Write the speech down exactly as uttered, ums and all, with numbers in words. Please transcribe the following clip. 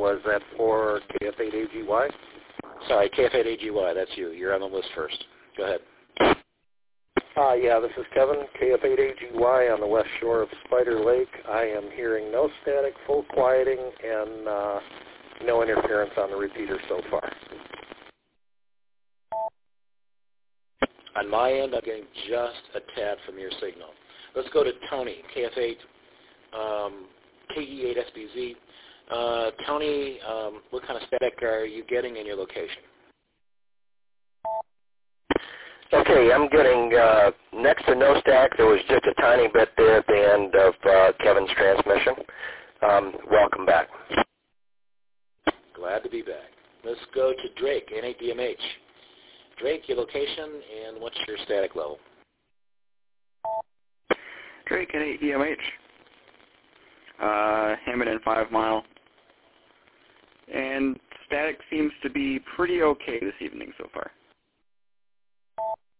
was that for K F eight A G Y? Sorry, K F eight A G Y, that's you. You're on the list first. Go ahead. Uh, yeah, this is Kevin, K F eight A G Y on the west shore of Spider Lake. I am hearing no static, full quieting, and uh, no interference on the repeater so far. On my end, I'm getting just a tad from your signal. Let's go to Tony, K F eight, um, K E eight S B Z. Uh, Tony, um, what kind of static are you getting in your location? Okay, I'm getting uh, next to no static. There was just a tiny bit there at the end of uh, Kevin's transmission. Um, welcome back. Glad to be back. Let's go to Drake, N eight D M H. Drake, your location, and what's your static level? Drake, N eight D M H. Uh, Hammond five mile. And static seems to be pretty okay this evening so far.